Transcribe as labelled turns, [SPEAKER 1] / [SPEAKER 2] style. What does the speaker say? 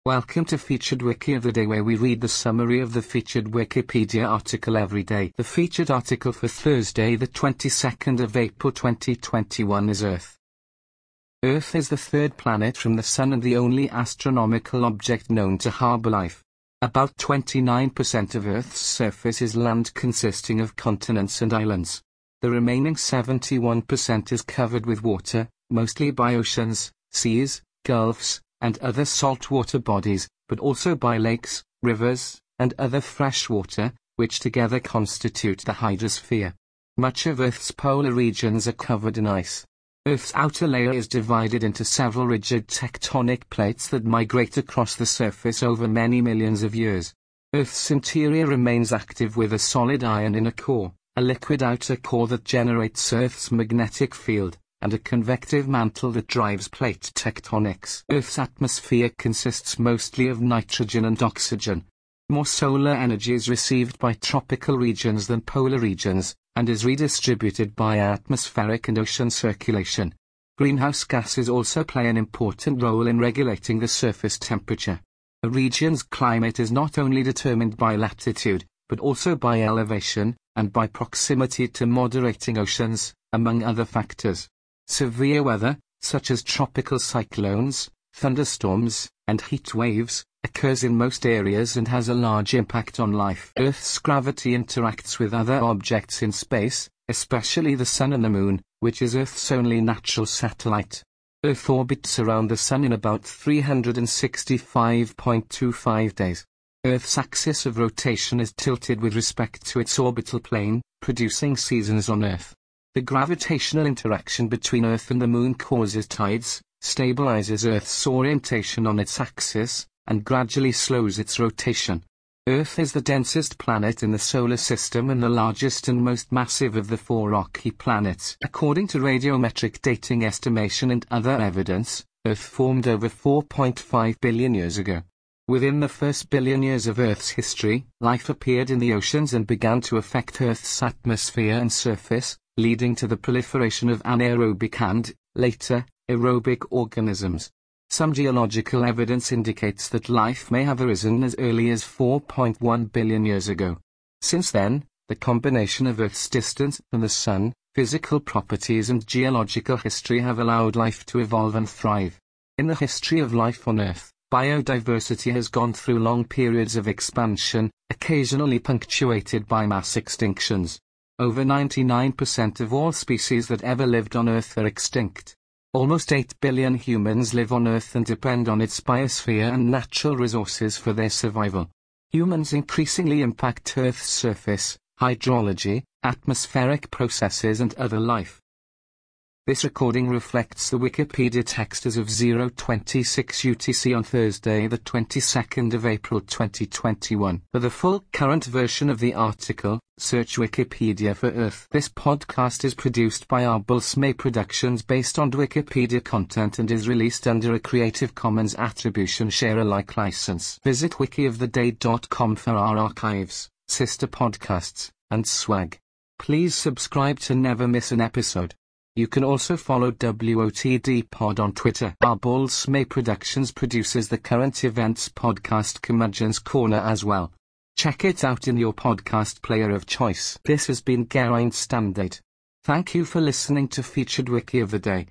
[SPEAKER 1] Welcome to Featured Wiki of the Day, where we read the summary of the featured Wikipedia article every day. The featured article for Thursday, the 22nd of April 2021 is Earth. Earth is the third planet from the Sun and the only astronomical object known to harbor life. About 29% of Earth's surface is land, consisting of continents and islands. The remaining 71% is covered with water, mostly by oceans, seas, gulfs, and other saltwater bodies, but also by lakes, rivers, and other fresh water, which together constitute the hydrosphere. Much of Earth's polar regions are covered in ice. Earth's outer layer is divided into several rigid tectonic plates that migrate across the surface over many millions of years. Earth's interior remains active with a solid iron inner core, a liquid outer core that generates Earth's magnetic field, and a convective mantle that drives plate tectonics. Earth's atmosphere consists mostly of nitrogen and oxygen. More solar energy is received by tropical regions than polar regions, and is redistributed by atmospheric and ocean circulation. Greenhouse gases also play an important role in regulating the surface temperature. A region's climate is not only determined by latitude, but also by elevation, and by proximity to moderating oceans, among other factors. Severe weather, such as tropical cyclones, thunderstorms, and heat waves, occurs in most areas and has a large impact on life. Earth's gravity interacts with other objects in space, especially the Sun and the Moon, which is Earth's only natural satellite. Earth orbits around the Sun in about 365.25 days. Earth's axis of rotation is tilted with respect to its orbital plane, producing seasons on Earth. The gravitational interaction between Earth and the Moon causes tides, stabilizes Earth's orientation on its axis, and gradually slows its rotation. Earth is the densest planet in the solar system and the largest and most massive of the four rocky planets. According to radiometric dating estimation and other evidence, Earth formed over 4.5 billion years ago. Within the first billion years of Earth's history, life appeared in the oceans and began to affect Earth's atmosphere and surface, leading to the proliferation of anaerobic and, later, aerobic organisms. Some geological evidence indicates that life may have arisen as early as 4.1 billion years ago. Since then, the combination of Earth's distance from the Sun, physical properties and geological history have allowed life to evolve and thrive. In the history of life on Earth, biodiversity has gone through long periods of expansion, occasionally punctuated by mass extinctions. Over 99% of all species that ever lived on Earth are extinct. Almost 8 billion humans live on Earth and depend on its biosphere and natural resources for their survival. Humans increasingly impact Earth's surface, hydrology, atmospheric processes and other life. This recording reflects the Wikipedia text as of 0:26 UTC on Thursday, the 22nd of April 2021. For the full current version of the article, search Wikipedia for Earth. This podcast is produced by Arbulsme Productions based on Wikipedia content and is released under a Creative Commons Attribution Share Alike license. Visit wikioftheday.com for our archives, sister podcasts, and swag. Please subscribe to never miss an episode. You can also follow WOTD Pod on Twitter. Arbulsme Productions produces the current events podcast Curmudgeon's Corner as well. Check it out in your podcast player of choice. This has been Geraint Standard. Thank you for listening to Featured Wiki of the Day.